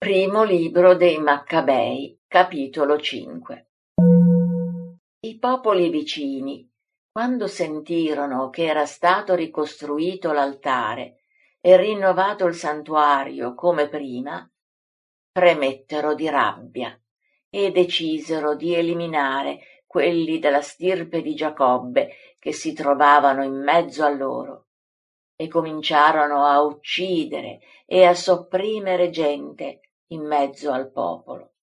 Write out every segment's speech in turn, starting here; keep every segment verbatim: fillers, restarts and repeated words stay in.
Primo libro dei Maccabei, capitolo cinque. I popoli vicini, quando sentirono che era stato ricostruito l'altare e rinnovato il santuario come prima, fremettero di rabbia e decisero di eliminare quelli della stirpe di Giacobbe che si trovavano in mezzo a loro, e cominciarono a uccidere e a sopprimere gente in mezzo al popolo.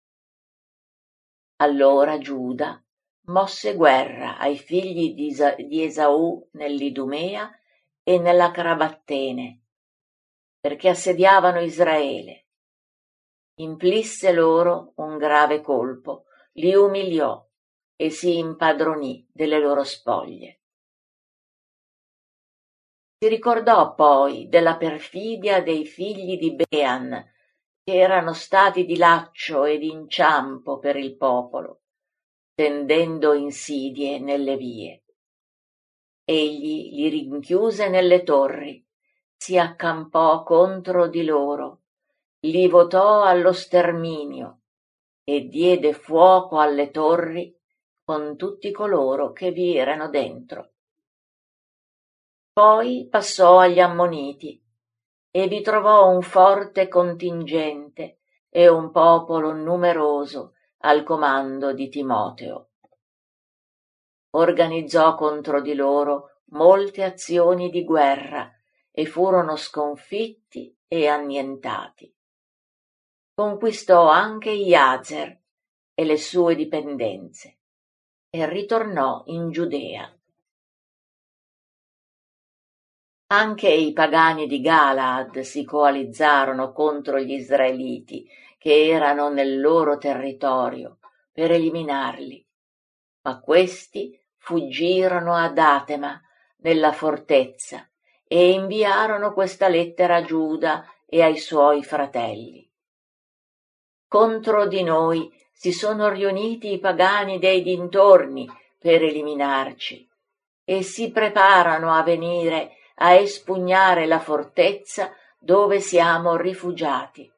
Allora Giuda mosse guerra ai figli di, Isa- di Esaù nell'Idumea e nella Crabattene, perché assediavano Israele. Inflisse loro un grave colpo, li umiliò e si impadronì delle loro spoglie. Si ricordò poi della perfidia dei figli di Bean, che erano stati di laccio e di inciampo per il popolo, tendendo insidie nelle vie. Egli li rinchiuse nelle torri, si accampò contro di loro, li votò allo sterminio e diede fuoco alle torri con tutti coloro che vi erano dentro. Poi passò agli Ammoniti e vi trovò un forte contingente e un popolo numeroso al comando di Timoteo. Organizzò contro di loro molte azioni di guerra e furono sconfitti e annientati. Conquistò anche Iazer e le sue dipendenze e ritornò in Giudea. Anche i pagani di Galaad si coalizzarono contro gli israeliti che erano nel loro territorio per eliminarli, ma questi fuggirono ad Atema nella fortezza e inviarono questa lettera a Giuda e ai suoi fratelli. Contro di noi si sono riuniti i pagani dei dintorni per eliminarci e si preparano a venire a espugnare la fortezza dove siamo rifugiati.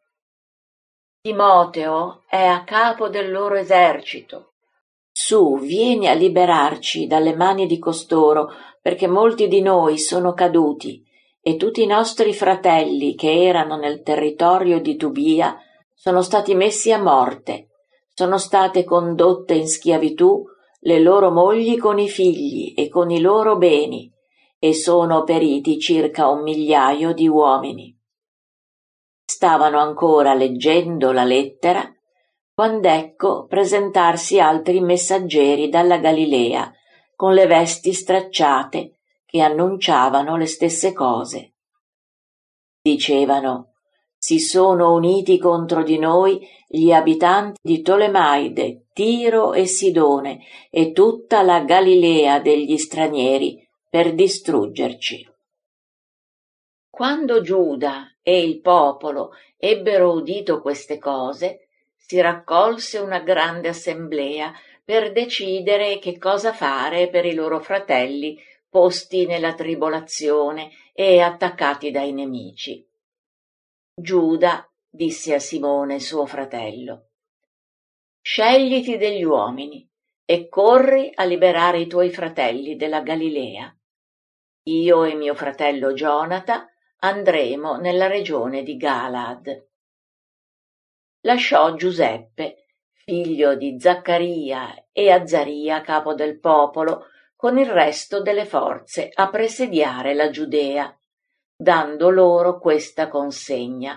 Timoteo è a capo del loro esercito. Su, vieni a liberarci dalle mani di costoro, perché molti di noi sono caduti, e tutti i nostri fratelli che erano nel territorio di Tubia sono stati messi a morte, sono state condotte in schiavitù le loro mogli con i figli e con i loro beni, e sono periti circa un migliaio di uomini. Stavano ancora leggendo la lettera, quand'ecco presentarsi altri messaggeri dalla Galilea, con le vesti stracciate, che annunciavano le stesse cose. Dicevano: si sono uniti contro di noi gli abitanti di Tolemaide, Tiro e Sidone, e tutta la Galilea degli stranieri, per distruggerci. Quando Giuda e il popolo ebbero udito queste cose, si raccolse una grande assemblea per decidere che cosa fare per i loro fratelli posti nella tribolazione e attaccati dai nemici. Giuda disse a Simone suo fratello: scegliti degli uomini e corri a liberare i tuoi fratelli della Galilea. Io e mio fratello Gionata andremo nella regione di Galaad. Lasciò Giuseppe, figlio di Zaccaria, e Azzaria, capo del popolo, con il resto delle forze a presidiare la Giudea, dando loro questa consegna: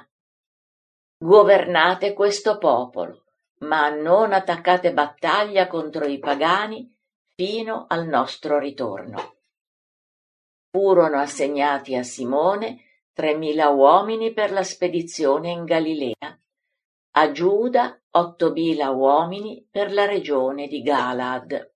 governate questo popolo, ma non attaccate battaglia contro i pagani fino al nostro ritorno. Furono assegnati a Simone tremila uomini per la spedizione in Galilea, a Giuda ottomila uomini per la regione di Galaad.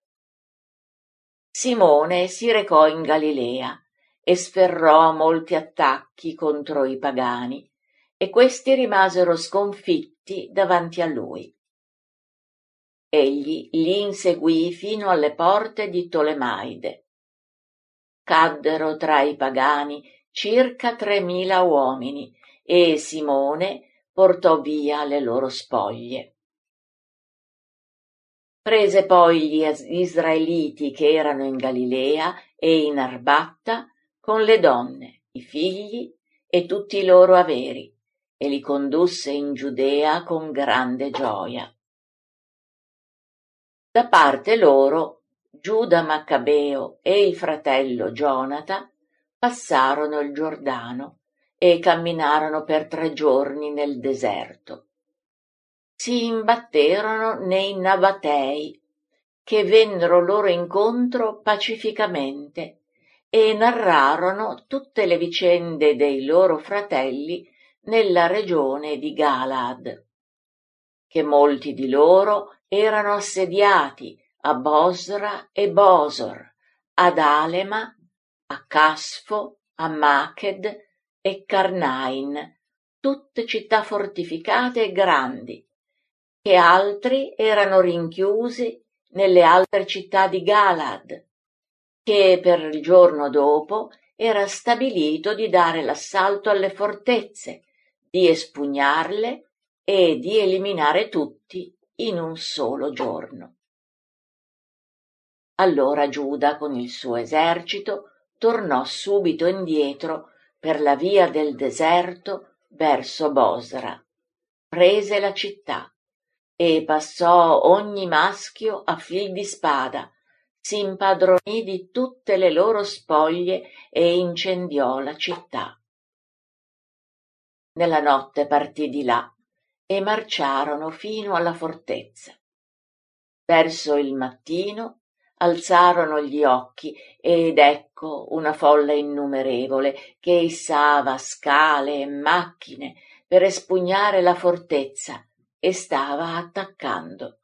Simone si recò in Galilea e sferrò molti attacchi contro i pagani, e questi rimasero sconfitti davanti a lui. Egli li inseguì fino alle porte di Tolemaide. Caddero tra i pagani circa tremila uomini, e Simone portò via le loro spoglie. Prese poi gli israeliti che erano in Galilea e in Arbatta con le donne, i figli e tutti i loro averi, e li condusse in Giudea con grande gioia. Da parte loro, Giuda Maccabeo e il fratello Gionata passarono il Giordano e camminarono per tre giorni nel deserto. Si imbatterono nei Nabatei, che vennero loro incontro pacificamente e narrarono tutte le vicende dei loro fratelli nella regione di Galaad, che molti di loro erano assediati a Bosra e Bosor, ad Alema, a Casfo, a Maked e Carnain, tutte città fortificate e grandi, che altri erano rinchiusi nelle altre città di Galaad, che per il giorno dopo era stabilito di dare l'assalto alle fortezze, di espugnarle e di eliminare tutti in un solo giorno. Allora Giuda con il suo esercito tornò subito indietro per la via del deserto verso Bosra, prese la città e passò ogni maschio a fil di spada, si impadronì di tutte le loro spoglie e incendiò la città. Nella notte partì di là e marciarono fino alla fortezza. Verso il mattino alzarono gli occhi ed ecco una folla innumerevole che issava scale e macchine per espugnare la fortezza e stava attaccando.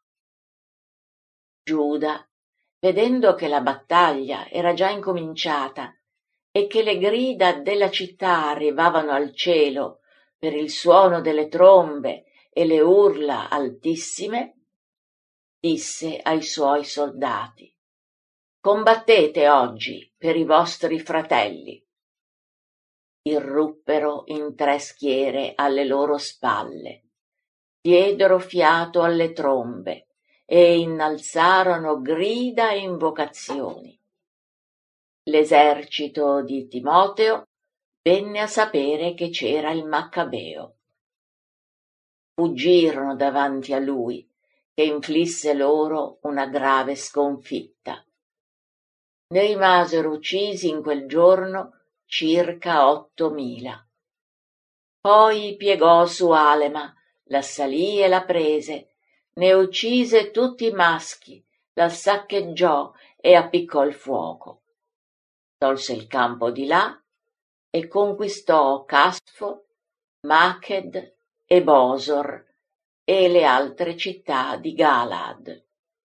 Giuda, vedendo che la battaglia era già incominciata e che le grida della città arrivavano al cielo per il suono delle trombe e le urla altissime, disse ai suoi soldati: «Combattete oggi per i vostri fratelli». Irruppero in tre schiere alle loro spalle, diedero fiato alle trombe e innalzarono grida e invocazioni. L'esercito di Timoteo venne a sapere che c'era il Maccabeo. Fuggirono davanti a lui, che inflisse loro una grave sconfitta. Ne rimasero uccisi in quel giorno circa ottomila. Poi piegò su Alema, l'assalì e la prese, ne uccise tutti i maschi, la saccheggiò e appiccò il fuoco. Tolse il campo di là e conquistò Casfo, Maked e Bosor e le altre città di Galaad.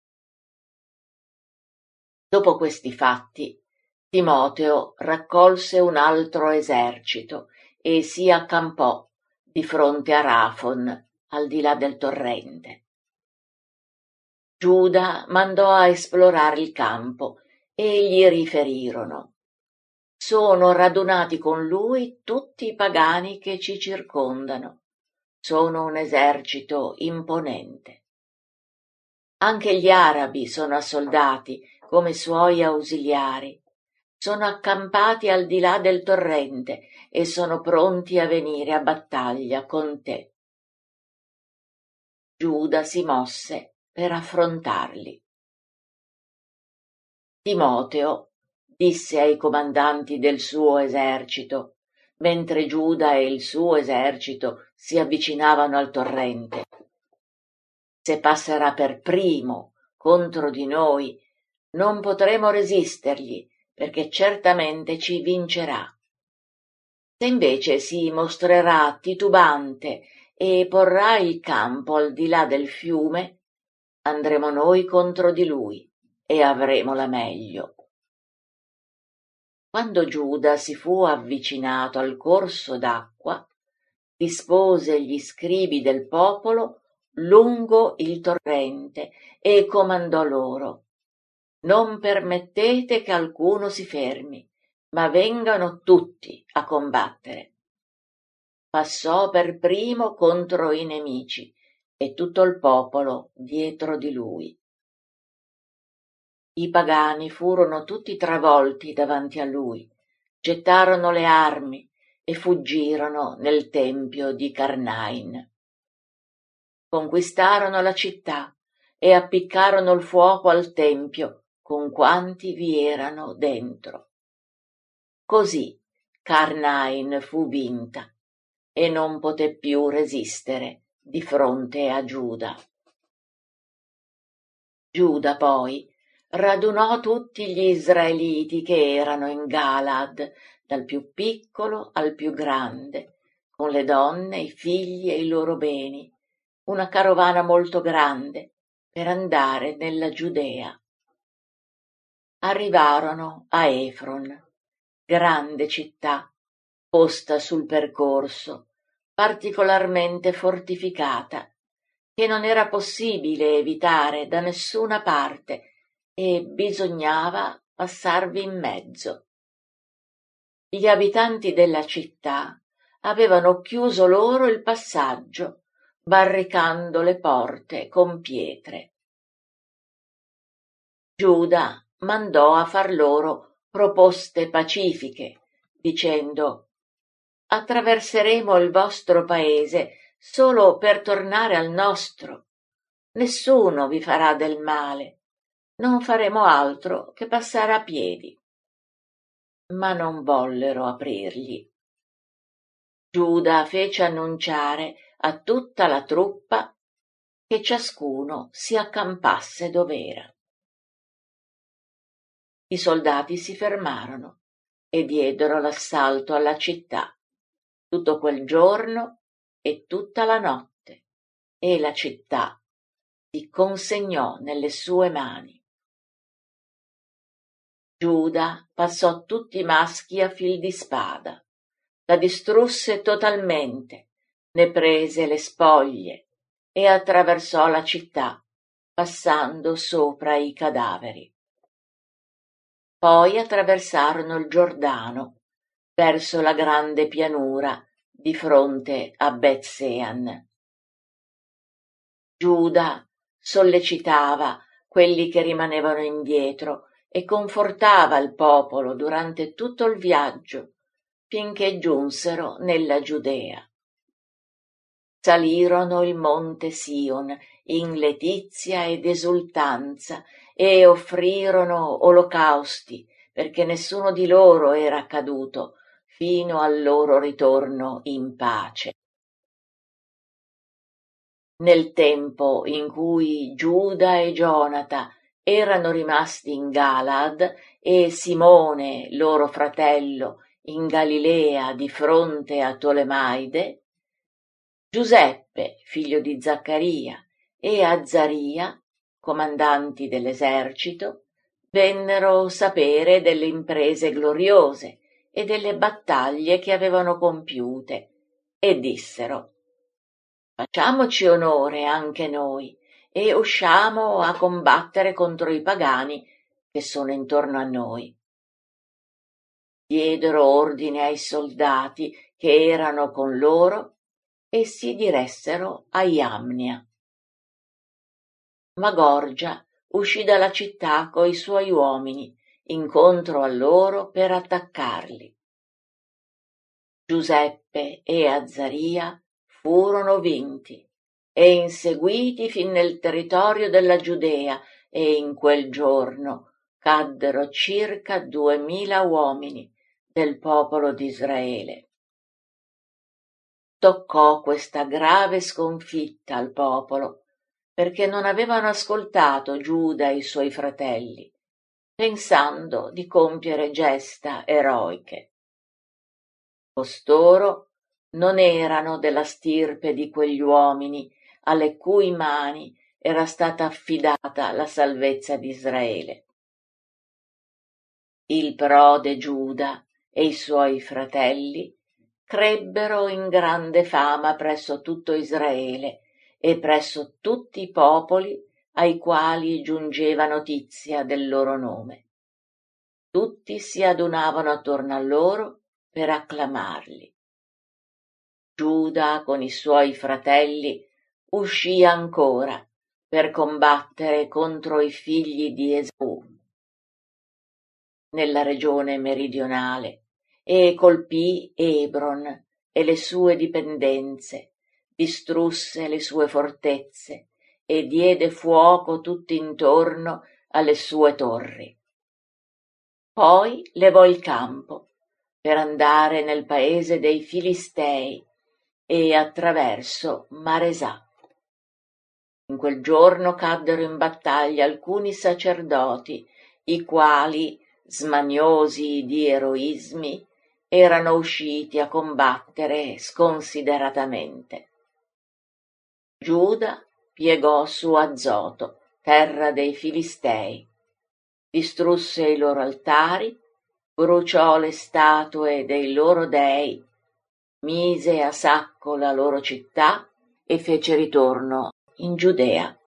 Dopo questi fatti, Timoteo raccolse un altro esercito e si accampò di fronte a Rafon, al di là del torrente. Giuda mandò a esplorare il campo e gli riferirono: «Sono radunati con lui tutti i pagani che ci circondano. Sono un esercito imponente. Anche gli arabi sono assoldati come suoi ausiliari. Sono accampati al di là del torrente e sono pronti a venire a battaglia con te». Giuda si mosse per affrontarli. Timoteo disse ai comandanti del suo esercito, mentre Giuda e il suo esercito si avvicinavano al torrente: «Se passerà per primo contro di noi, non potremo resistergli, perché certamente ci vincerà. Se invece si mostrerà titubante e porrà il campo al di là del fiume, andremo noi contro di lui e avremo la meglio». Quando Giuda si fu avvicinato al corso d'acqua, dispose gli scribi del popolo lungo il torrente e comandò loro: «Non permettete che alcuno si fermi, ma vengano tutti a combattere». passò per primo contro i nemici e tutto il popolo dietro di lui. I pagani furono tutti travolti davanti a lui, gettarono le armi e fuggirono nel tempio di Carnain. Conquistarono la città e appiccarono il fuoco al tempio con quanti vi erano dentro. Così Carnain fu vinta e non poté più resistere di fronte a Giuda. Giuda poi radunò tutti gli israeliti che erano in Galad, dal più piccolo al più grande, con le donne, i figli e i loro beni, una carovana molto grande per andare nella Giudea. Arrivarono a Efron, grande città, posta sul percorso, particolarmente fortificata, che non era possibile evitare da nessuna parte e bisognava passarvi in mezzo. Gli abitanti della città avevano chiuso loro il passaggio, barricando le porte con pietre. Giuda mandò a far loro proposte pacifiche, dicendo: «Attraverseremo il vostro paese solo per tornare al nostro. Nessuno vi farà del male. Non faremo altro che passare a piedi». Ma non vollero aprirgli. Giuda fece annunciare a tutta la truppa che ciascuno si accampasse dov'era. I soldati si fermarono e diedero l'assalto alla città tutto quel giorno e tutta la notte, e la città si consegnò nelle sue mani. Giuda passò tutti i maschi a fil di spada, la distrusse totalmente, ne prese le spoglie e attraversò la città, passando sopra i cadaveri. Poi attraversarono il Giordano verso la grande pianura di fronte a Bet-Sean. Giuda sollecitava quelli che rimanevano indietro e confortava il popolo durante tutto il viaggio, finché giunsero nella Giudea. Salirono il monte Sion in letizia ed esultanza e offrirono olocausti, perché nessuno di loro era caduto fino al loro ritorno in pace. Nel tempo in cui Giuda e Gionata erano rimasti in Galad e Simone, loro fratello, in Galilea di fronte a Tolemaide, Giuseppe, figlio di Zaccaria, e Azzaria, comandanti dell'esercito, vennero sapere delle imprese gloriose e delle battaglie che avevano compiute e dissero: «Facciamoci onore anche noi e usciamo a combattere contro i pagani che sono intorno a noi». Diedero ordine ai soldati che erano con loro e si diressero a Iamnia. Ma Gorgia uscì dalla città coi suoi uomini incontro a loro per attaccarli. Giuseppe e Azzaria furono vinti e inseguiti fin nel territorio della Giudea, e in quel giorno caddero circa duemila uomini del popolo di Israele. Toccò questa grave sconfitta al popolo, perché non avevano ascoltato Giuda e i suoi fratelli, pensando di compiere gesta eroiche. Costoro non erano della stirpe di quegli uomini alle cui mani era stata affidata la salvezza di Israele. Il prode Giuda e i suoi fratelli crebbero in grande fama presso tutto Israele e presso tutti i popoli ai quali giungeva notizia del loro nome. Tutti si adunavano attorno a loro per acclamarli. Giuda con i suoi fratelli uscì ancora per combattere contro i figli di Esau nella regione meridionale e colpì Ebron e le sue dipendenze, distrusse le sue fortezze e diede fuoco tutt'intorno alle sue torri. Poi levò il campo per andare nel paese dei Filistei e attraverso Maresà. In quel giorno caddero in battaglia alcuni sacerdoti, i quali, smaniosi di eroismi, erano usciti a combattere sconsideratamente. Giuda piegò su Azoto, terra dei Filistei, distrusse i loro altari, bruciò le statue dei loro dei, mise a sacco la loro città e fece ritorno in Giudea.